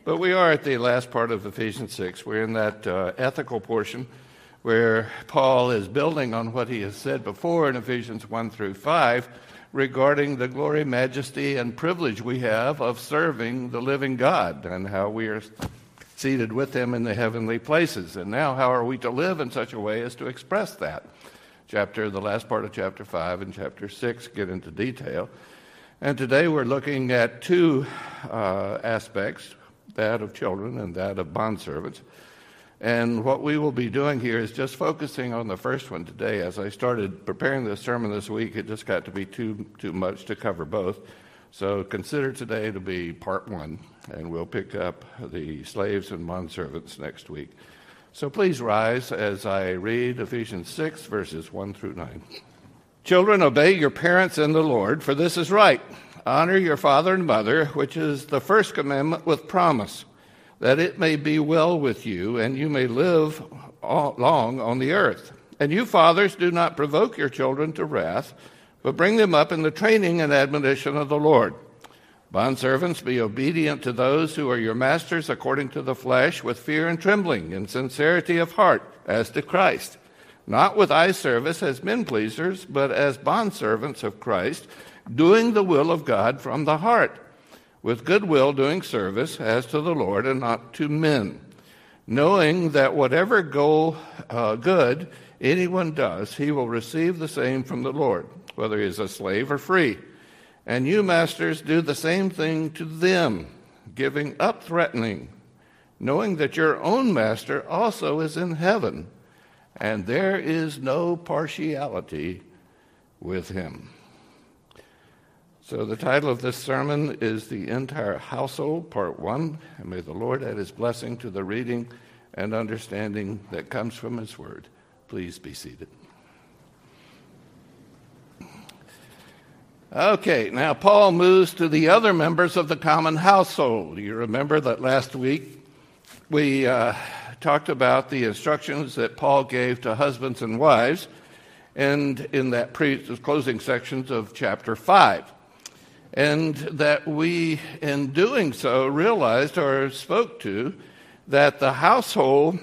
But we are at the last part of Ephesians 6. We're in that ethical portion where Paul is building on what he has said before in Ephesians 1 through 5 regarding the glory, majesty, and privilege we have of serving the living God and how we are seated with him in the heavenly places. And now how are we to live in such a way as to express that? The last part of chapter 5 and chapter 6 get into detail. And today we're looking at two aspects, that of children and that of bondservants. And what we will be doing here is just focusing on the first one today. As I started preparing this sermon this week, it just got to be too much to cover both. So consider today to be part one, and we'll pick up the slaves and bondservants next week. So please rise as I read Ephesians 6, verses 1 through 9. Children, obey your parents in the Lord, for this is right. Honor your father and mother, which is the first commandment with promise, that it may be well with you, and you may live long on the earth. And you fathers, do not provoke your children to wrath, but bring them up in the training and admonition of the Lord. Bondservants, be obedient to those who are your masters according to the flesh, with fear and trembling, and sincerity of heart, as to Christ, not with eye service as men pleasers, but as bondservants of Christ, doing the will of God from the heart, with good will doing service as to the Lord and not to men, knowing that whatever good anyone does, he will receive the same from the Lord, whether he is a slave or free. And you, masters, do the same thing to them, giving up threatening, knowing that your own master also is in heaven, and there is no partiality with him. So the title of this sermon is The Entire Household, Part 1, and may the Lord add his blessing to the reading and understanding that comes from his word. Please be seated. Okay, now Paul moves to the other members of the common household. You remember that last week we talked about the instructions that Paul gave to husbands and wives, and in that closing sections of chapter 5. And that we, in doing so, realized or spoke to that the household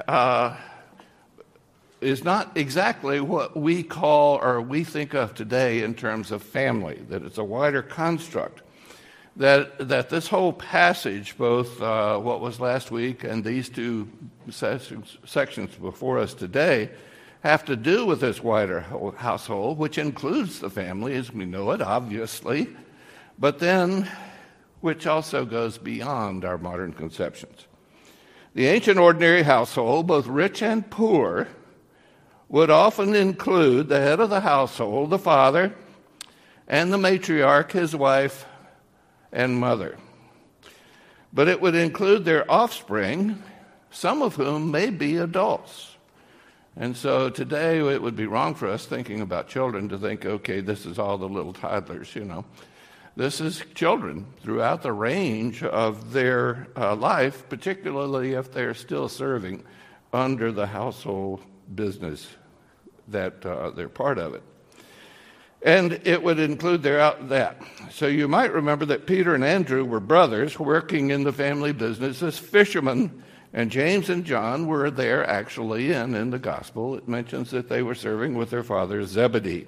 is not exactly what we call or we think of today in terms of family, that it's a wider construct. That this whole passage, both what was last week and these two sections before us today, have to do with this wider household, which includes the family as we know it, obviously, but then which also goes beyond our modern conceptions. The ancient ordinary household, both rich and poor, would often include the head of the household, the father, and the matriarch, his wife and mother. But it would include their offspring, some of whom may be adults. And so today it would be wrong for us thinking about children to think, okay, this is all the little toddlers, This is children throughout the range of their life, particularly if they're still serving under the household business that they're part of it. And it would include that. So you might remember that Peter and Andrew were brothers working in the family business as fishermen, and James and John were there actually in the gospel. It mentions that they were serving with their father Zebedee.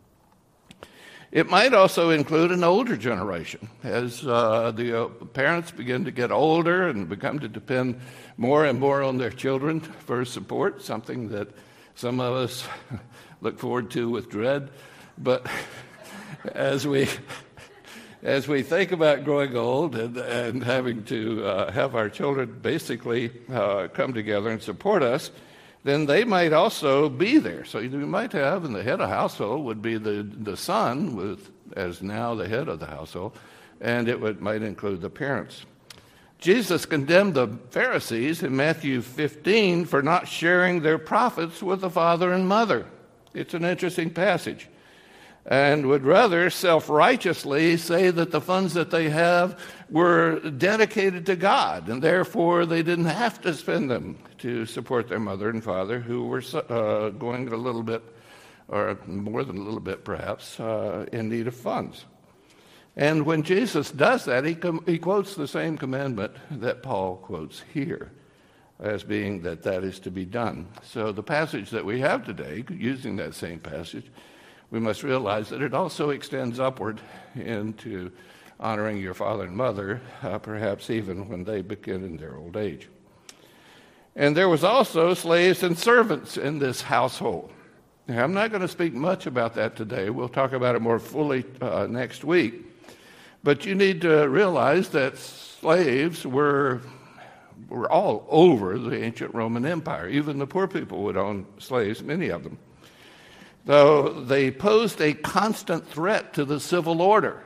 It might also include an older generation as the parents begin to get older and become to depend more and more on their children for support, something that some of us look forward to with dread. But as we think about growing old and having to have our children basically come together and support us, then they might also be there. So you might have, and the head of household would be the son, as now the head of the household, and it might include the parents. Jesus condemned the Pharisees in Matthew 15 for not sharing their profits with the father and mother. It's an interesting passage. And would rather self-righteously say that the funds that they have were dedicated to God, and therefore they didn't have to spend them to support their mother and father, who were going a little bit, or more than a little bit perhaps, in need of funds. And when Jesus does that, he quotes the same commandment that Paul quotes here as being that is to be done. So the passage that we have today, using that same passage, we must realize that it also extends upward into honoring your father and mother, perhaps even when they begin in their old age. And there was also slaves and servants in this household. Now, I'm not going to speak much about that today. We'll talk about it more fully next week. But you need to realize that slaves were all over the ancient Roman Empire. Even the poor people would own slaves, many of them. Though they posed a constant threat to the civil order.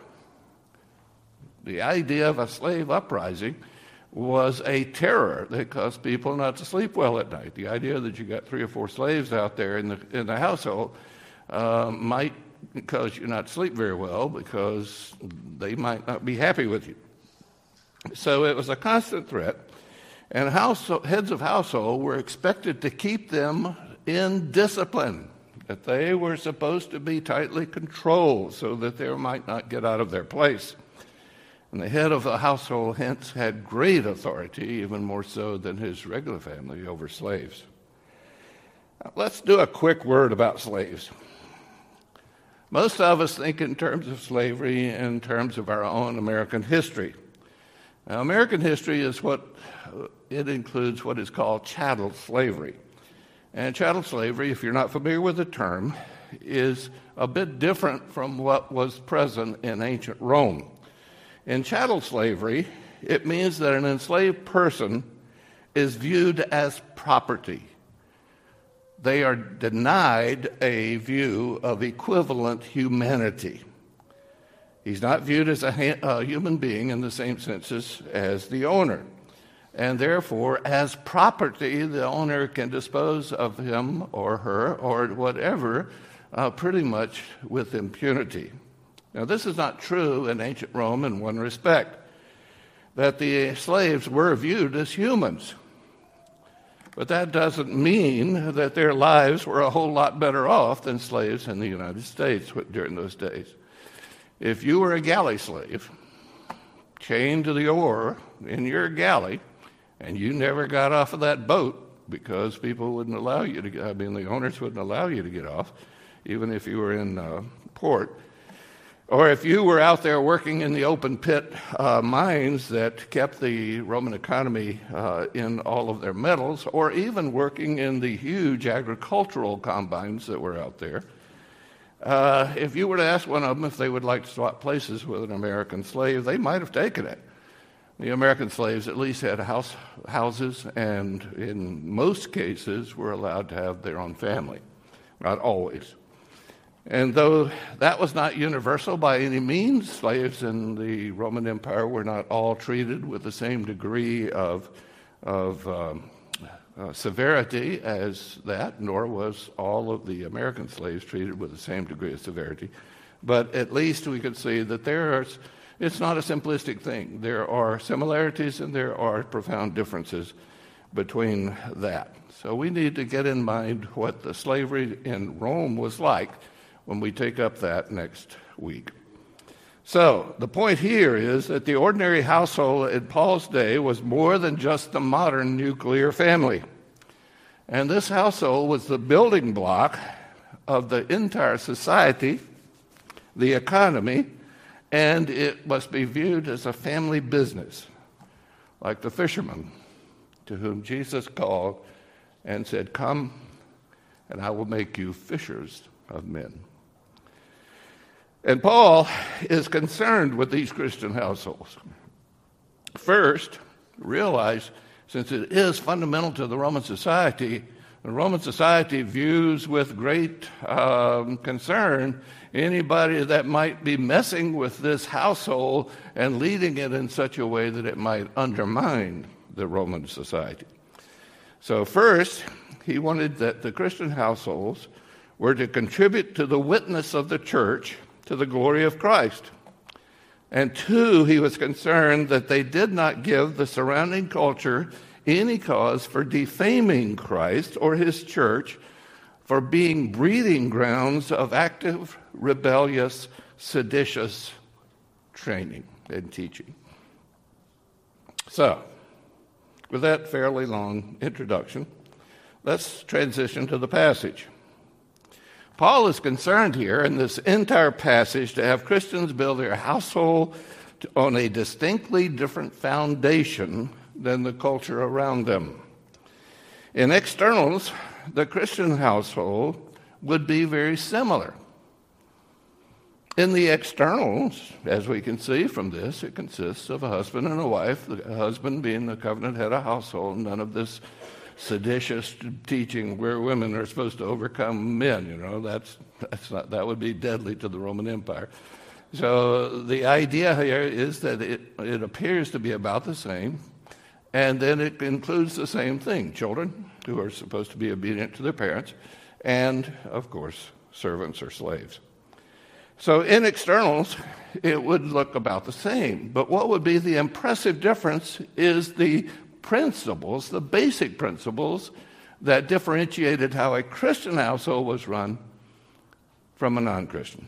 The idea of a slave uprising was a terror that caused people not to sleep well at night. The idea that you got 3 or 4 slaves out there in the household might cause you not to sleep very well because they might not be happy with you. So it was a constant threat, and heads of household were expected to keep them in discipline, that they were supposed to be tightly controlled so that they might not get out of their place. And the head of the household hence had great authority, even more so than his regular family, over slaves. Now, let's do a quick word about slaves. Most of us think in terms of slavery in terms of our own American history. Now, American history is it includes what is called chattel slavery. And chattel slavery, if you're not familiar with the term, is a bit different from what was present in ancient Rome. In chattel slavery, it means that an enslaved person is viewed as property. They are denied a view of equivalent humanity. He's not viewed as a human being in the same senses as the owner. And therefore, as property, the owner can dispose of him or her or whatever pretty much with impunity. Now, this is not true in ancient Rome in one respect, that the slaves were viewed as humans. But that doesn't mean that their lives were a whole lot better off than slaves in the United States during those days. If you were a galley slave, chained to the oar in your galley, and you never got off of that boat because people wouldn't allow you to the owners wouldn't allow you to get off, even if you were in port, or if you were out there working in the open pit mines that kept the Roman economy in all of their metals, or even working in the huge agricultural combines that were out there, if you were to ask one of them if they would like to swap places with an American slave, they might have taken it. The American slaves at least had houses, and in most cases were allowed to have their own family. Not always. And though that was not universal by any means, slaves in the Roman Empire were not all treated with the same degree of severity as that, nor was all of the American slaves treated with the same degree of severity. But at least we could see that it's not a simplistic thing. There are similarities and there are profound differences between that. So we need to get in mind what the slavery in Rome was like when we take up that next week. So the point here is that the ordinary household in Paul's day was more than just the modern nuclear family. And this household was the building block of the entire society, the economy, and it must be viewed as a family business, like the fishermen to whom Jesus called and said, "Come, and I will make you fishers of men." And Paul is concerned with these Christian households. First, realize, since it is fundamental to the Roman society views with great concern anybody that might be messing with this household and leading it in such a way that it might undermine the Roman society. So first, he wanted that the Christian households were to contribute to the witness of the church to the glory of Christ. And two, he was concerned that they did not give the surrounding culture any cause for defaming Christ or his church, for being breeding grounds of active, rebellious, seditious training and teaching. So, with that fairly long introduction, let's transition to the passage. Paul is concerned here in this entire passage to have Christians build their household on a distinctly different foundation than the culture around them. In externals, the Christian household would be very similar. In the externals, as we can see from this, it consists of a husband and a wife, the husband being the covenant head of household, none of this seditious teaching where women are supposed to overcome men. That would be deadly to the Roman Empire. So the idea here is that it appears to be about the same, and then it includes the same thing: children who are supposed to be obedient to their parents, and, of course, servants or slaves. So in externals, it would look about the same. But what would be the impressive difference is the principles, the basic principles that differentiated how a Christian household was run from a non-Christian.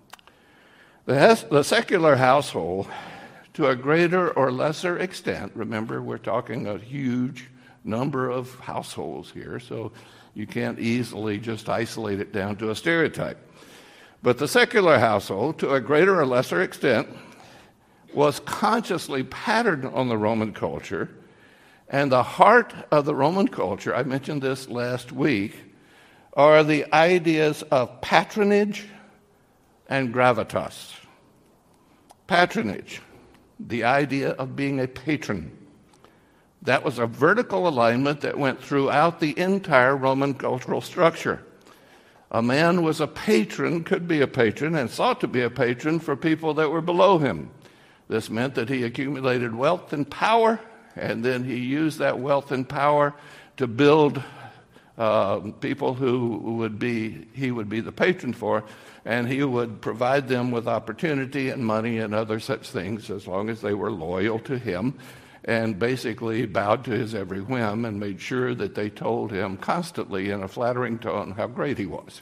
The secular household, to a greater or lesser extent, remember we're talking a huge number of households here, so you can't easily just isolate it down to a stereotype. But the secular household, to a greater or lesser extent, was consciously patterned on the Roman culture, and the heart of the Roman culture, I mentioned this last week, are the ideas of patronage and gravitas. Patronage, the idea of being a patron. That was a vertical alignment that went throughout the entire Roman cultural structure. A man was a patron, could be a patron, and sought to be a patron for people that were below him. This meant that he accumulated wealth and power, and then he used that wealth and power to build people who he would be the patron for, and he would provide them with opportunity and money and other such things as long as they were loyal to him and basically bowed to his every whim and made sure that they told him constantly in a flattering tone how great he was.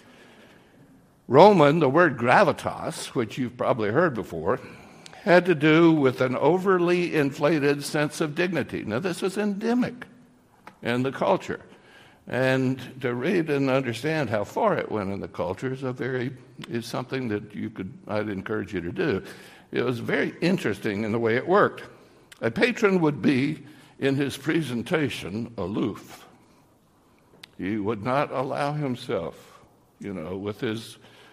Roman, the word gravitas, which you've probably heard before, had to do with an overly inflated sense of dignity. Now, this was endemic in the culture. And to read and understand how far it went in the culture is something that I'd encourage you to do. It was very interesting in the way it worked. A patron would be, in his presentation, aloof. He would not allow himself, with his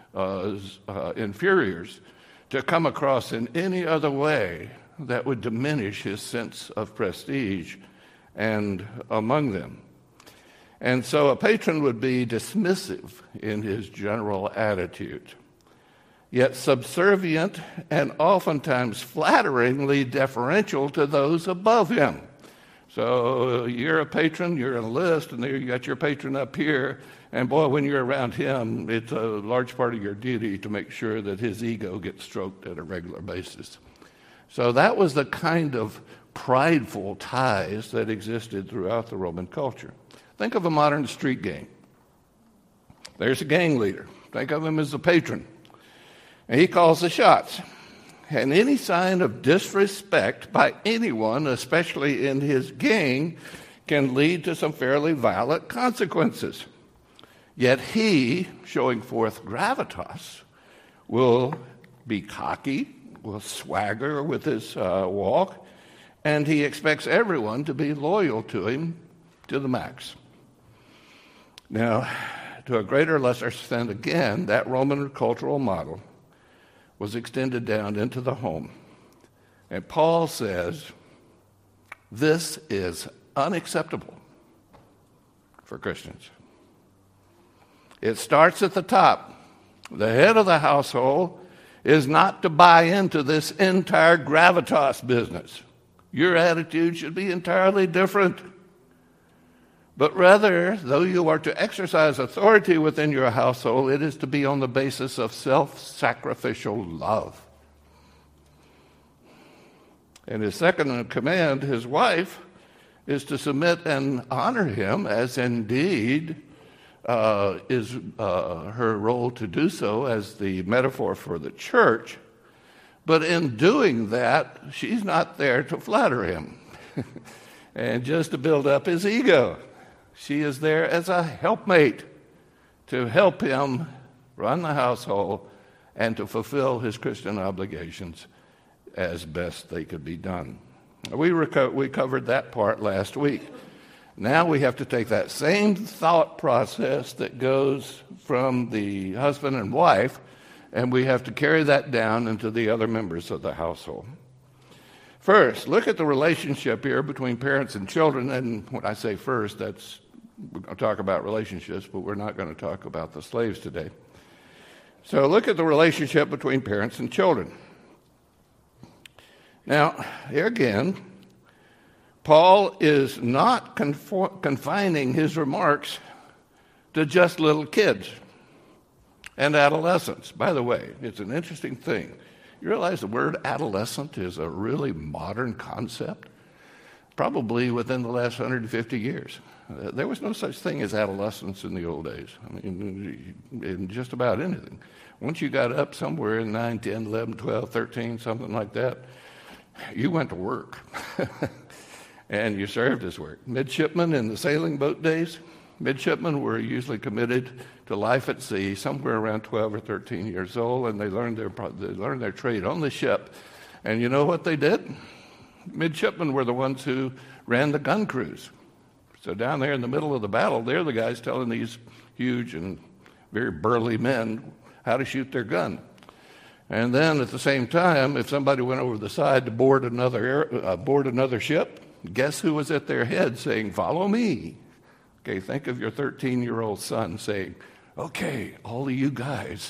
inferiors, to come across in any other way that would diminish his sense of prestige and among them. And so a patron would be dismissive in his general attitude, yet subservient and oftentimes flatteringly deferential to those above him. So you're a patron, you're on a list, and there you got your patron up here, and boy, when you're around him, it's a large part of your duty to make sure that his ego gets stroked at a regular basis. So that was the kind of prideful ties that existed throughout the Roman culture. Think of a modern street gang. There's a gang leader. Think of him as the patron. And he calls the shots. And any sign of disrespect by anyone, especially in his gang, can lead to some fairly violent consequences. Yet he, showing forth gravitas, will be cocky, will swagger with his walk, and he expects everyone to be loyal to him to the max. Now, to a greater or lesser extent, again, that Roman cultural model was extended down into the home. And Paul says, this is unacceptable for Christians. It starts at the top. The head of the household is not to buy into this entire gravitas business. Your attitude should be entirely different. But rather, though you are to exercise authority within your household, it is to be on the basis of self-sacrificial love. And his second in command, his wife, is to submit and honor him, as indeed is her role to do so as the metaphor for the church. But in doing that, she's not there to flatter him and just to build up his ego. She is there as a helpmate to help him run the household and to fulfill his Christian obligations as best they could be done. We covered that part last week. Now we have to take that same thought process that goes from the husband and wife, and we have to carry that down into the other members of the household. First, look at the relationship here between parents and children. And when I say first, we're going to talk about relationships, but we're not going to talk about the slaves today. So look at the relationship between parents and children. Now, here again, Paul is not confining his remarks to just little kids and adolescents. By the way, it's an interesting thing. You realize the word adolescent is a really modern concept? Probably within the last 150 years. There was no such thing as adolescence in the old days. I mean, in just about anything. Once you got up somewhere in 9, 10, 11, 12, 13, something like that, you went to work. And you served as work. Midshipmen in the sailing boat days, midshipmen were usually committed to life at sea somewhere around 12 or 13 years old, and they learned their trade on the ship. And you know what they did? Midshipmen were the ones who ran the gun crews. So down there in the middle of the battle, they're the guys telling these huge and very burly men how to shoot their gun. And then at the same time, if somebody went over the side to board another ship, guess who was at their head saying, "Follow me"? Okay, think of your 13-year-old son saying, "Okay, all of you guys,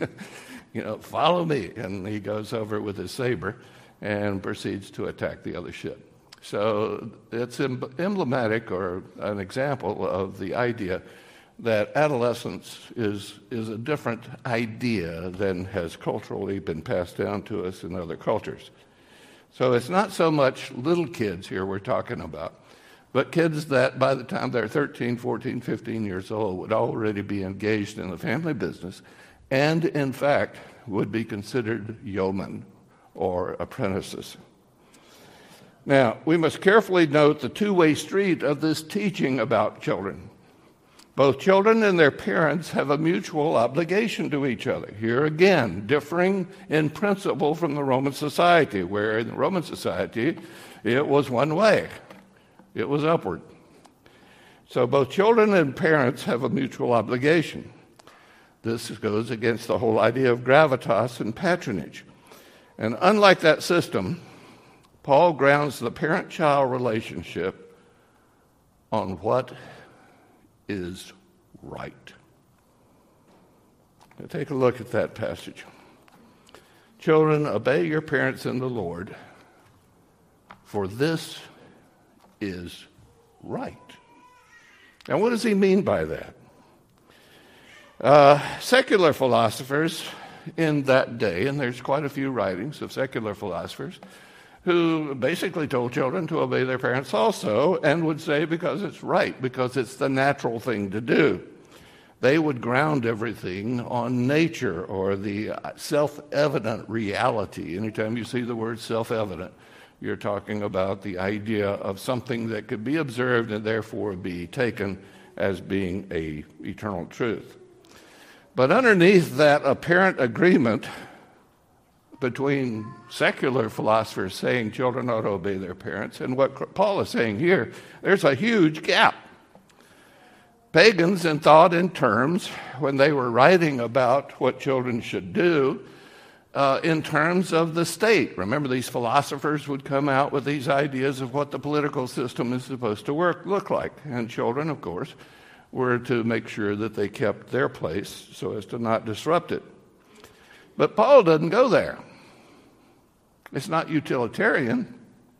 follow me." And he goes over with his saber and proceeds to attack the other ship. So it's emblematic or an example of the idea that adolescence is a different idea than has culturally been passed down to us in other cultures. So it's not so much little kids here we're talking about, but kids that by the time they're 13, 14, 15 years old would already be engaged in the family business and, in fact, would be considered yeomen or apprentices. Now, we must carefully note the two-way street of this teaching about children. Both children and their parents have a mutual obligation to each other. Here again, differing in principle from the Roman society, where in the Roman society, it was one way. It was upward. So both children and parents have a mutual obligation. This goes against the whole idea of gravitas and patronage. And unlike that system, Paul grounds the parent-child relationship on what is right. Now take a look at that passage. Children, obey your parents in the Lord, for this is right. Now, what does he mean by that? Secular philosophers in that day, and there's quite a few writings of secular philosophers, who basically told children to obey their parents also, and would say because it's right, because it's the natural thing to do. They would ground everything on nature or the self-evident reality. Anytime you see the word self-evident, you're talking about the idea of something that could be observed and therefore be taken as being an eternal truth. But underneath that apparent agreement between secular philosophers saying children ought to obey their parents and what Paul is saying here, there's a huge gap. Pagans thought in terms, when they were writing about what children should do, in terms of the state. Remember, these philosophers would come out with these ideas of what the political system is supposed to look like. And children, of course, were to make sure that they kept their place so as to not disrupt it. But Paul doesn't go there. It's not utilitarian.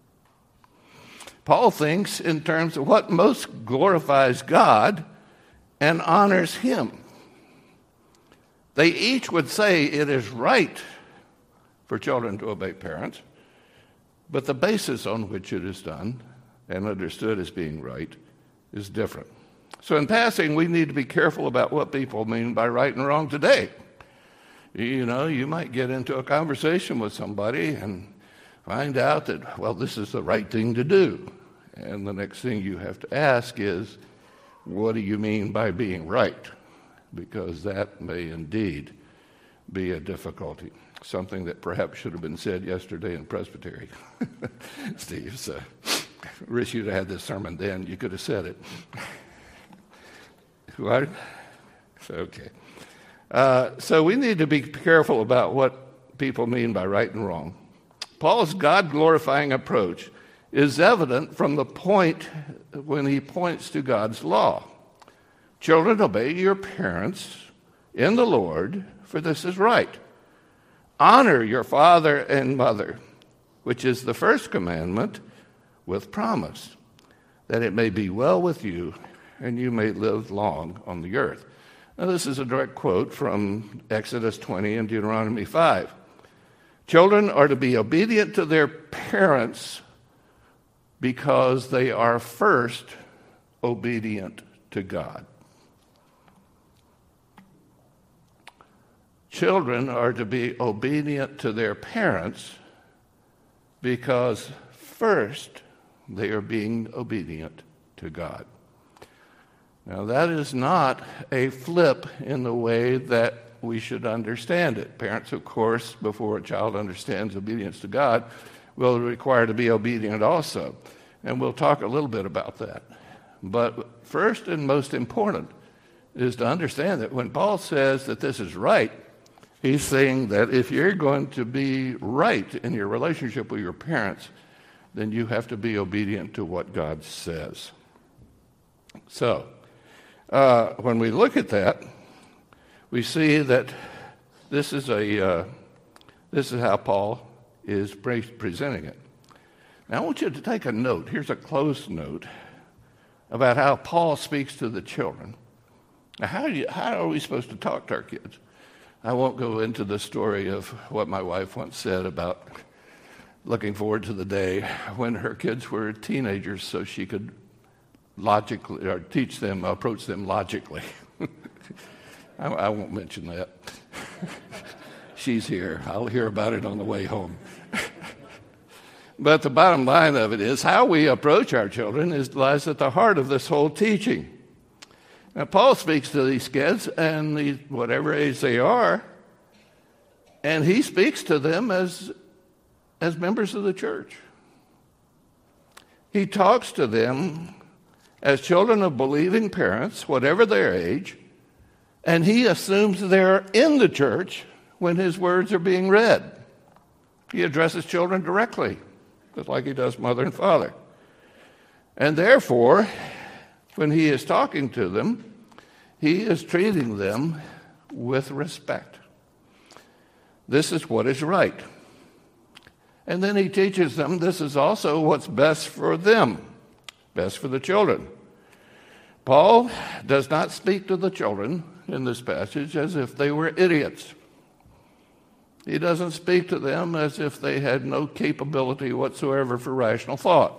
Paul thinks in terms of what most glorifies God and honors him. They each would say it is right for children to obey parents, but the basis on which it is done and understood as being right is different. So in passing, we need to be careful about what people mean by right and wrong today. You might get into a conversation with somebody and find out that, well, this is the right thing to do. And the next thing you have to ask is, what do you mean by being right? Because that may indeed be a difficulty. Something that perhaps should have been said yesterday in Presbytery. Steve, wish you'd have had this sermon then. You could have said it. What? Okay. So we need to be careful about what people mean by right and wrong. Paul's God-glorifying approach is evident from the point when he points to God's law. Children, obey your parents in the Lord, for this is right. Honor your father and mother, which is the first commandment with promise, that it may be well with you and you may live long on the earth. Now, this is a direct quote from Exodus 20 and Deuteronomy 5. Children are to be obedient to their parents because they are first obedient to God. Children are to be obedient to their parents because first they are being obedient to God. Now, that is not a flip in the way that we should understand it. Parents, of course, before a child understands obedience to God, will require to be obedient also. And we'll talk a little bit about that. But first and most important is to understand that when Paul says that this is right, he's saying that if you're going to be right in your relationship with your parents, then you have to be obedient to what God says. So, when we look at that, we see that this is how Paul is presenting it. Now, I want you to take a note. Here's a close note about how Paul speaks to the children. Now, how are we supposed to talk to our kids? I won't go into the story of what my wife once said about looking forward to the day when her kids were teenagers so she could logically, or approach them logically. I won't mention that. She's here. I'll hear about it on the way home. But the bottom line of it is how we approach our children lies at the heart of this whole teaching. Now, Paul speaks to these kids, and whatever age they are, and he speaks to them as members of the church. He talks to them as children of believing parents, whatever their age, and he assumes they're in the church when his words are being read. He addresses children directly, just like he does mother and father. And therefore, when he is talking to them, he is treating them with respect. This is what is right. And then he teaches them this is also what's best for them, best for the children. Paul does not speak to the children in this passage as if they were idiots. He doesn't speak to them as if they had no capability whatsoever for rational thought.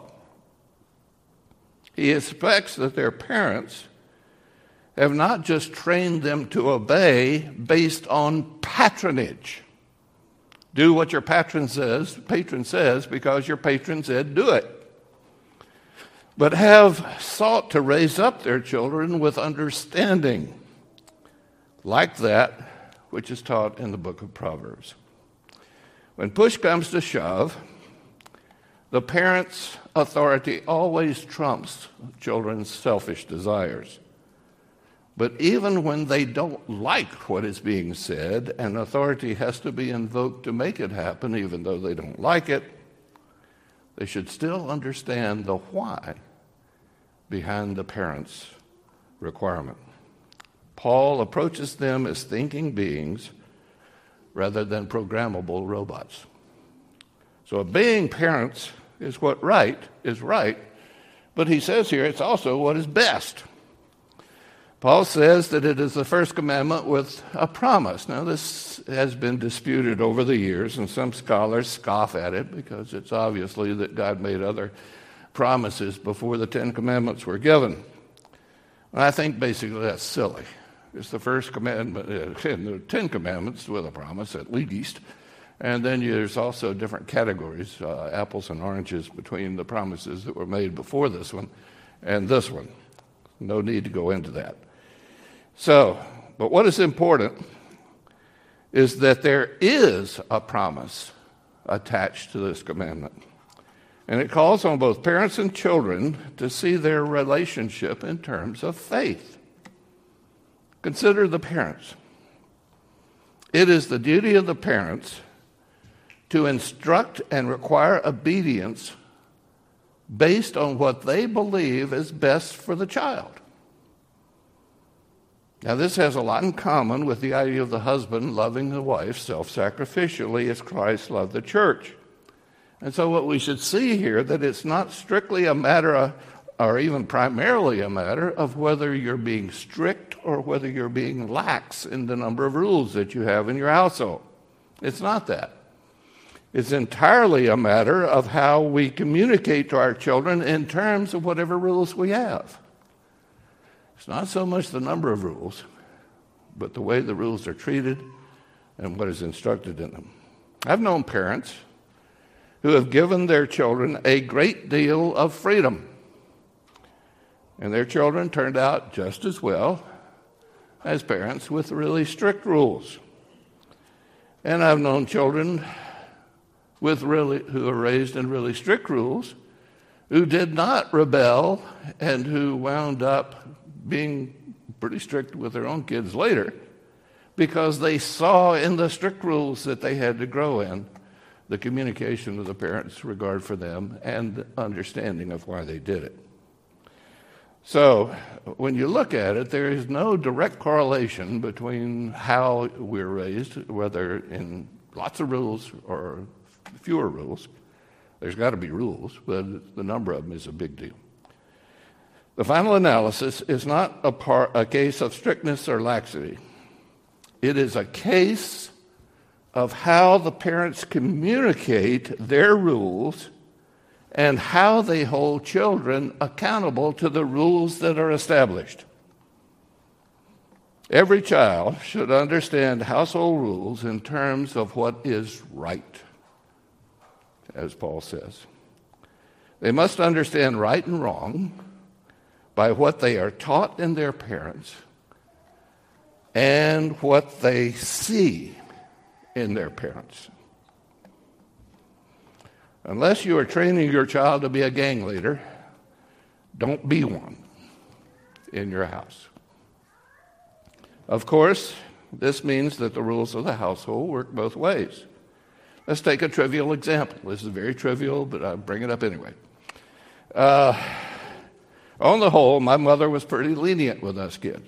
He expects that their parents have not just trained them to obey based on patronage. Do what your patron says because your patron said do it. But have sought to raise up their children with understanding, like that which is taught in the book of Proverbs. When push comes to shove, the parent's authority always trumps children's selfish desires. But even when they don't like what is being said, and authority has to be invoked to make it happen, even though they don't like it, they should still understand the why behind the parent's requirement. Paul approaches them as thinking beings rather than programmable robots. So obeying parents is what is right, but he says here it's also what is best. Paul says that it is the first commandment with a promise. Now, this has been disputed over the years, and some scholars scoff at it because it's obviously that God made other promises before the Ten Commandments were given. And I think basically that's silly. It's the first commandment in the Ten Commandments with a promise, at least. And then there's also different categories, apples and oranges, between the promises that were made before this one and this one. No need to go into that. So, but what is important is that there is a promise attached to this commandment. And it calls on both parents and children to see their relationship in terms of faith. Consider the parents. It is the duty of the parents to instruct and require obedience based on what they believe is best for the child. Now, this has a lot in common with the idea of the husband loving the wife self-sacrificially as Christ loved the church. And so what we should see here, that it's not strictly a matter of, or even primarily a matter of whether you're being strict or whether you're being lax in the number of rules that you have in your household. It's not that. It's entirely a matter of how we communicate to our children in terms of whatever rules we have. It's not so much the number of rules, but the way the rules are treated and what is instructed in them. I've known parents who have given their children a great deal of freedom, and their children turned out just as well as parents with really strict rules. And I've known children who are raised in really strict rules who did not rebel and who wound up being pretty strict with their own kids later because they saw in the strict rules that they had to grow in the communication of the parents' regard for them and understanding of why they did it. So when you look at it, there is no direct correlation between how we're raised, whether in lots of rules or fewer rules. There's got to be rules, but the number of them is a big deal. The final analysis is not a case of strictness or laxity. It is a case of how the parents communicate their rules and how they hold children accountable to the rules that are established. Every child should understand household rules in terms of what is right, as Paul says. They must understand right and wrong by what they are taught in their parents and what they see in their parents. Unless you are training your child to be a gang leader, don't be one in your house. Of course, this means that the rules of the household work both ways. Let's take a trivial example. This is very trivial, but I'll bring it up anyway. On the whole, my mother was pretty lenient with us kids.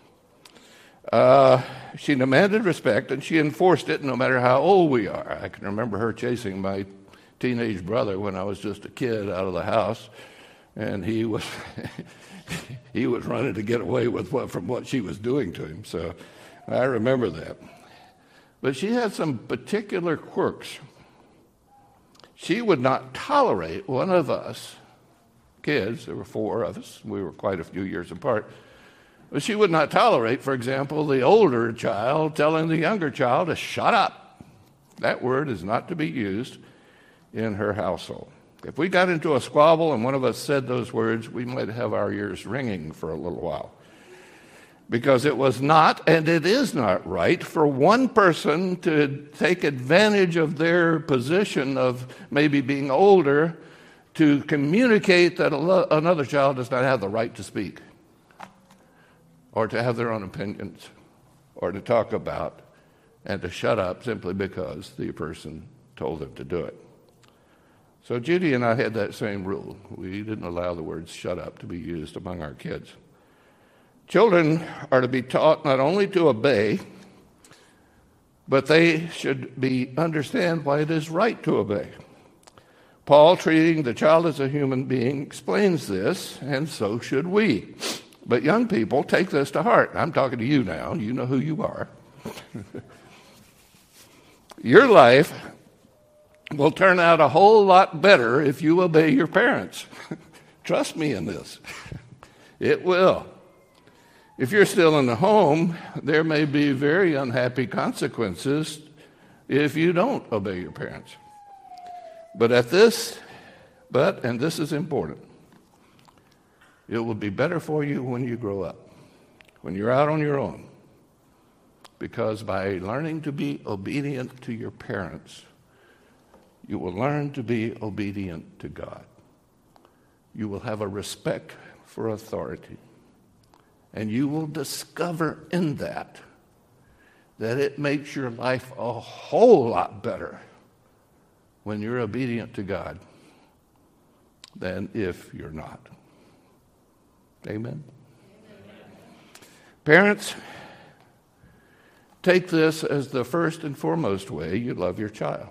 She demanded respect, and she enforced it no matter how old we are. I can remember her chasing my teenage brother when I was just a kid out of the house, and he was he was running to get away from what she was doing to him. So I remember that. But she had some particular quirks. She would not tolerate one of us kids, there were 4 of us, we were quite a few years apart, but she would not tolerate, for example, the older child telling the younger child to shut up. That word is not to be used in her household. If we got into a squabble and one of us said those words, we might have our ears ringing for a little while. Because it was not, and it is not right for one person to take advantage of their position of maybe being older to communicate that another child does not have the right to speak or to have their own opinions or to talk about and to shut up simply because the person told them to do it. So Judy and I had that same rule. We didn't allow the words shut up to be used among our kids. Children are to be taught not only to obey, but they should understand why it is right to obey. Paul, treating the child as a human being, explains this, and so should we. But young people, take this to heart. I'm talking to you now. You know who you are. Your life will turn out a whole lot better if you obey your parents. Trust me in this. It will. If you're still in the home, there may be very unhappy consequences if you don't obey your parents. And this is important, it will be better for you when you grow up, when you're out on your own. Because by learning to be obedient to your parents, you will learn to be obedient to God. You will have a respect for authority. And you will discover in that it makes your life a whole lot better when you're obedient to God than if you're not. Amen? Parents, take this as the first and foremost way you love your child.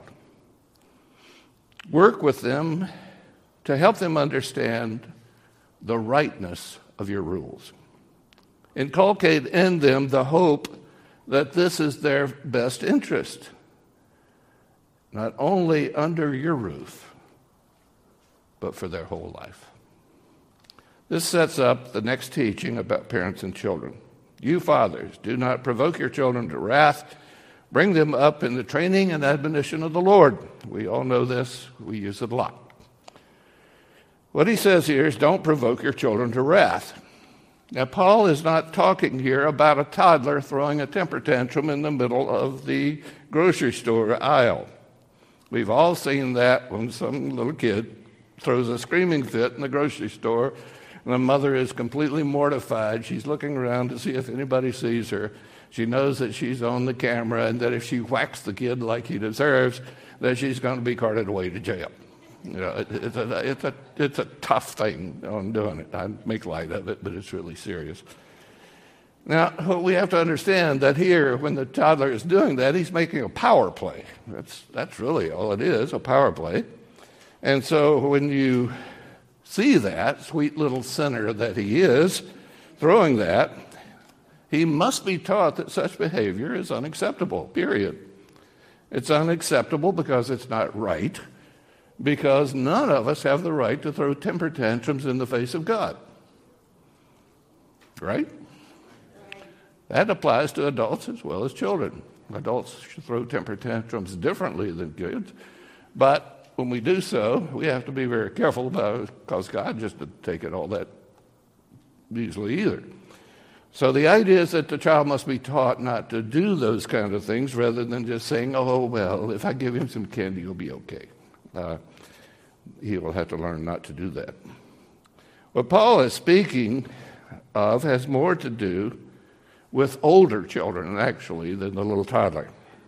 Work with them to help them understand the rightness of your rules. Inculcate in them the hope that this is their best interest, not only under your roof, but for their whole life. This sets up the next teaching about parents and children. You fathers, do not provoke your children to wrath. Bring them up in the training and admonition of the Lord. We all know this. We use it a lot. What he says here is don't provoke your children to wrath. Now, Paul is not talking here about a toddler throwing a temper tantrum in the middle of the grocery store aisle. We've all seen that when some little kid throws a screaming fit in the grocery store, and the mother is completely mortified. She's looking around to see if anybody sees her. She knows that she's on the camera and that if she whacks the kid like he deserves, that she's going to be carted away to jail. You know, it's a tough thing on doing it. I make light of it, but it's really serious. Now, we have to understand that here, when the toddler is doing that, he's making a power play. That's really all it is, a power play. And so when you see that sweet little sinner that he is throwing that, he must be taught that such behavior is unacceptable, period. It's unacceptable because it's not right, because none of us have the right to throw temper tantrums in the face of God. Right? That applies to adults as well as children. Adults should throw temper tantrums differently than kids, but when we do so, we have to be very careful about it, because God just didn't take it all that easily either. So the idea is that the child must be taught not to do those kind of things rather than just saying, oh, well, if I give him some candy, he'll be okay. He will have to learn not to do that. What Paul is speaking of has more to do with older children, actually, than the little toddler.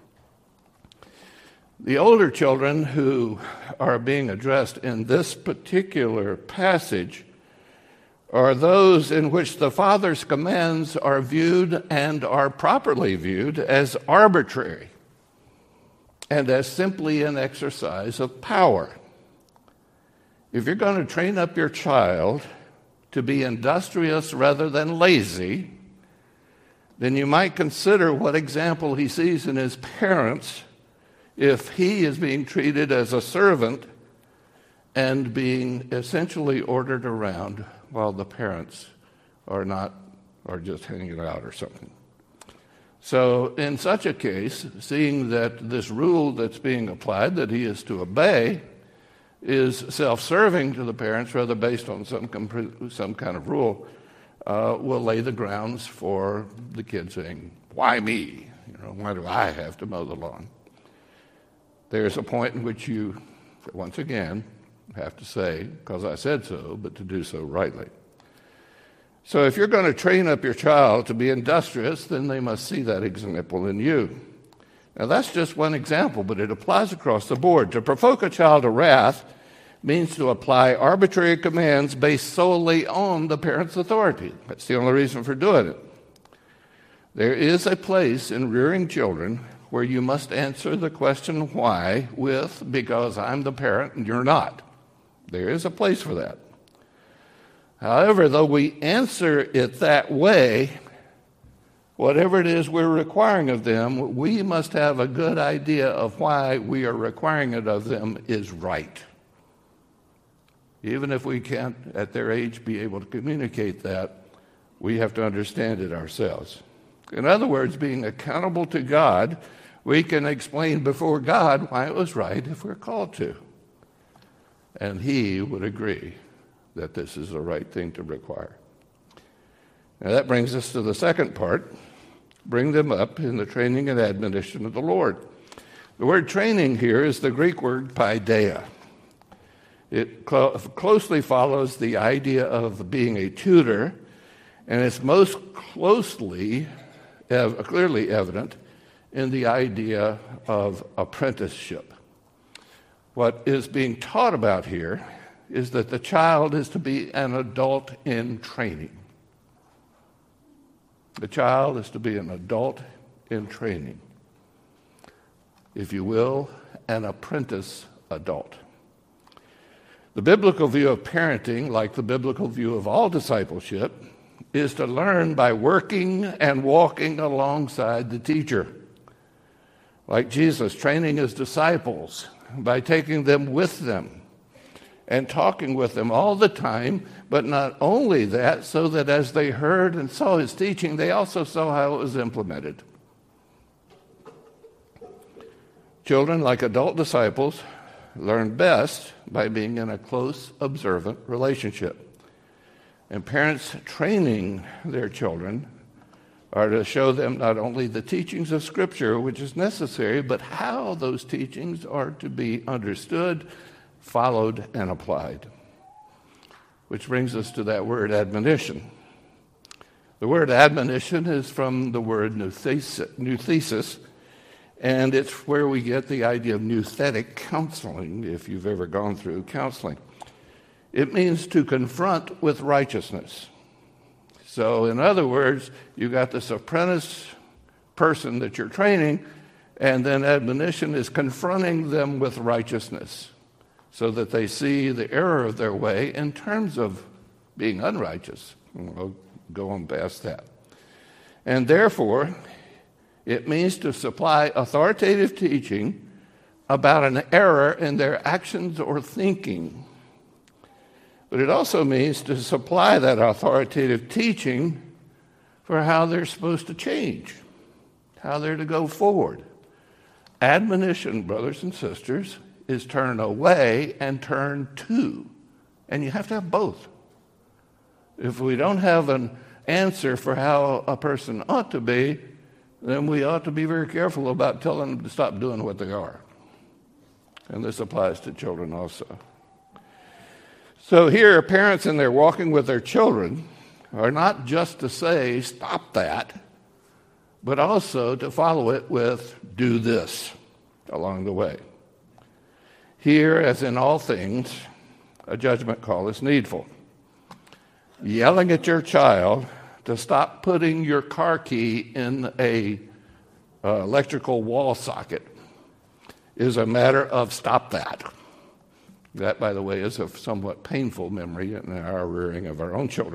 The older children who are being addressed in this particular passage are those in which the Father's commands are viewed and are properly viewed as arbitrary and as simply an exercise of power. If you're going to train up your child to be industrious rather than lazy, then you might consider what example he sees in his parents if he is being treated as a servant and being essentially ordered around while the parents are just hanging out or something. So in such a case, seeing that this rule that's being applied that he is to obey is self-serving to the parents rather based on some kind of rule, will lay the grounds for the kid saying, why me? Why do I have to mow the lawn? There's a point in which you, once again, have to say, because I said so, but to do so rightly. So if you're going to train up your child to be industrious, then they must see that example in you. Now that's just one example, but it applies across the board. To provoke a child to wrath means to apply arbitrary commands based solely on the parent's authority. That's the only reason for doing it. There is a place in rearing children where you must answer the question why with, because I'm the parent and you're not. There is a place for that. However, though we answer it that way, whatever it is we're requiring of them, we must have a good idea of why we are requiring it of them is right. Even if we can't, at their age, be able to communicate that, We have to understand it ourselves. In other words, being accountable to God, we can explain before God why it was right if we're called to. And he would agree that this is the right thing to require. Now that brings us to the second part. Bring them up in the training and admonition of the Lord. The word training here is the Greek word paideia. It closely follows the idea of being a tutor, and it's most clearly evident in the idea of apprenticeship. What is being taught about here is that the child is to be an adult in training. The child is to be an adult in training. If you will, an apprentice adult. The biblical view of parenting, like the biblical view of all discipleship, is to learn by working and walking alongside the teacher. Like Jesus training his disciples by taking them with them and talking with them all the time, but not only that, so that as they heard and saw his teaching, they also saw how it was implemented. Children, like adult disciples, learn best by being in a close, observant relationship. And parents training their children are to show them not only the teachings of Scripture, which is necessary, but how those teachings are to be understood, followed, and applied. Which brings us to that word admonition. The word admonition is from the word nouthesis, and it's where we get the idea of nouthetic counseling, if you've ever gone through counseling. It means to confront with righteousness. So, in other words, you got this apprentice person that you're training, and then admonition is confronting them with righteousness so that they see the error of their way in terms of being unrighteous. We'll go on past that. And therefore, it means to supply authoritative teaching about an error in their actions or thinking. But it also means to supply that authoritative teaching for how they're supposed to change, how they're to go forward. Admonition, brothers and sisters, is turn away and turn to. And you have to have both. If we don't have an answer for how a person ought to be, then we ought to be very careful about telling them to stop doing what they are. And this applies to children also. So here, parents in their walking with their children are not just to say, stop that, but also to follow it with, do this along the way. Here, as in all things, a judgment call is needful. Yelling at your child to stop putting your car key in a electrical wall socket is a matter of stop that. That, by the way, is a somewhat painful memory in our rearing of our own children.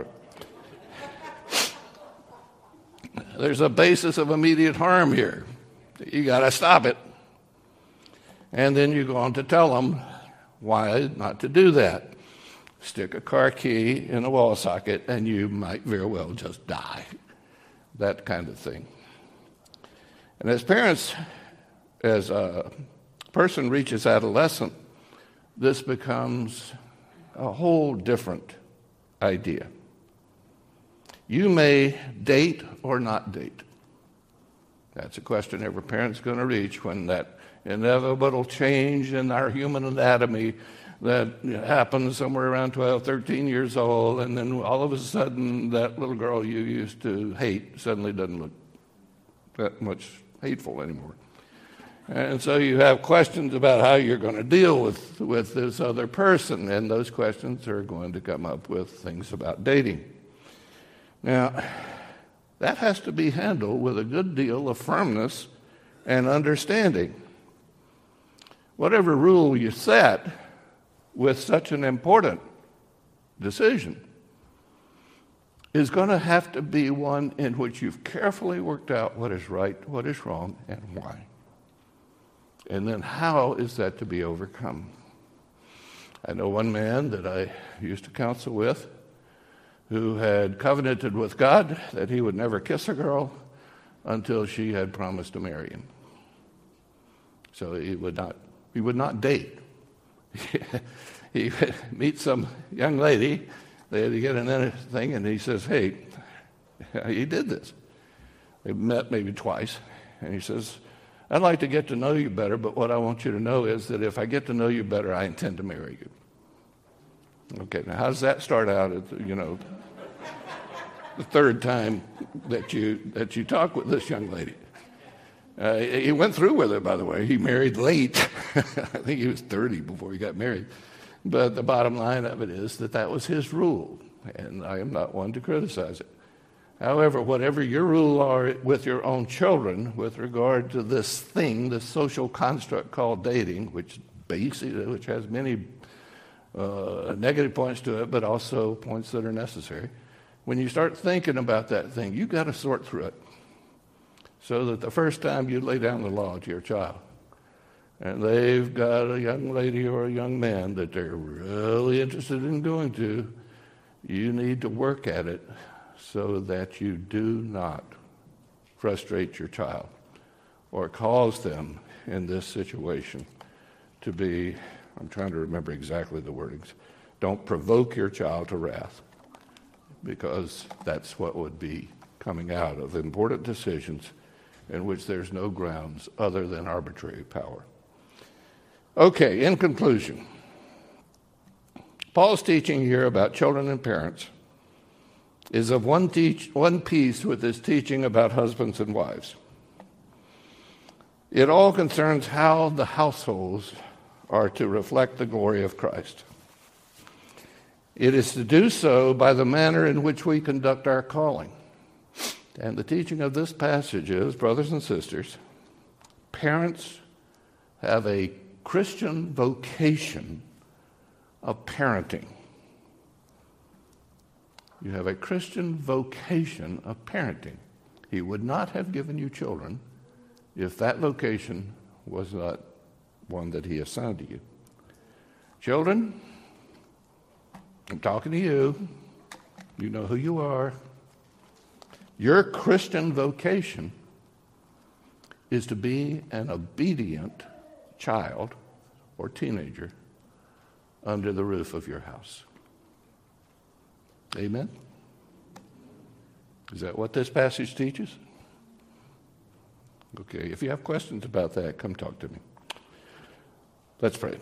There's a basis of immediate harm here. You got to stop it. And then you go on to tell them why not to do that. Stick a car key in a wall socket and you might very well just die. That kind of thing. And as parents, as a person reaches adolescence, this becomes a whole different idea. You may date or not date. That's a question every parent's going to reach when that inevitable change in our human anatomy that happens somewhere around 12, 13 years old, and then all of a sudden that little girl you used to hate suddenly doesn't look that much hateful anymore. And so you have questions about how you're going to deal with this other person, and those questions are going to come up with things about dating. Now, that has to be handled with a good deal of firmness and understanding. Whatever rule you set with such an important decision is going to have to be one in which you've carefully worked out what is right, what is wrong, and why. And then how is that to be overcome? I know one man that I used to counsel with who had covenanted with God that he would never kiss a girl until she had promised to marry him. So he would not date. He would meet some young lady, they had to get another thing, and he says, hey, he did this. They met maybe twice, and he says, I'd like to get to know you better, but what I want you to know is that if I get to know you better, I intend to marry you. Okay, now how does that start out at, the third time that you talk with this young lady? He went through with it, by the way. He married late. I think he was 30 before he got married. But the bottom line of it is that was his rule, and I am not one to criticize it. However, whatever your rule are with your own children with regard to this thing, this social construct called dating, which has many negative points to it, but also points that are necessary. When you start thinking about that thing, you've got to sort through it so that the first time you lay down the law to your child, and they've got a young lady or a young man that they're really interested in going to, you need to work at it so that you do not frustrate your child or cause them in this situation to be, I'm trying to remember exactly the wordings, don't provoke your child to wrath, because that's what would be coming out of important decisions in which there's no grounds other than arbitrary power. Okay, in conclusion, Paul's teaching here about children and parents is of one piece with his teaching about husbands and wives. It all concerns how the households are to reflect the glory of Christ. It is to do so by the manner in which we conduct our calling. And the teaching of this passage is, brothers and sisters, parents have a Christian vocation of parenting. You have a Christian vocation of parenting. He would not have given you children if that vocation was not one that he assigned to you. Children, I'm talking to you. You know who you are. Your Christian vocation is to be an obedient child or teenager under the roof of your house. Amen? Is that what this passage teaches? Okay, if you have questions about that, come talk to me. Let's pray.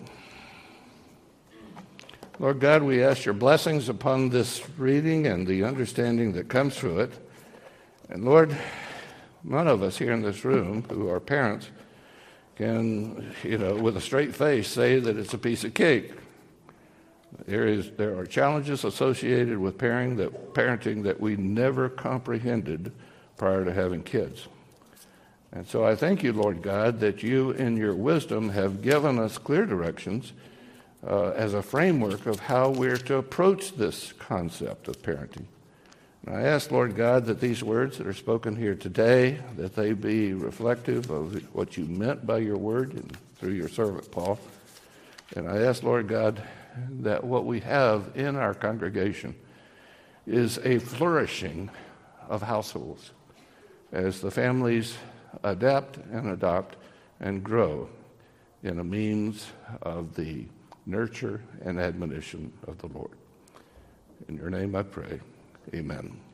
Lord God, we ask your blessings upon this reading and the understanding that comes through it. And Lord, none of us here in this room who are parents can, with a straight face say that it's a piece of cake. There are challenges associated with parenting that we never comprehended prior to having kids. And so I thank you, Lord God, that you in your wisdom have given us clear directions as a framework of how we're to approach this concept of parenting. And I ask, Lord God, that these words that are spoken here today, that they be reflective of what you meant by your word and through your servant Paul. And I ask, Lord God, that what we have in our congregation is a flourishing of households as the families adapt and adopt and grow in a means of the nurture and admonition of the Lord. In your name I pray, amen.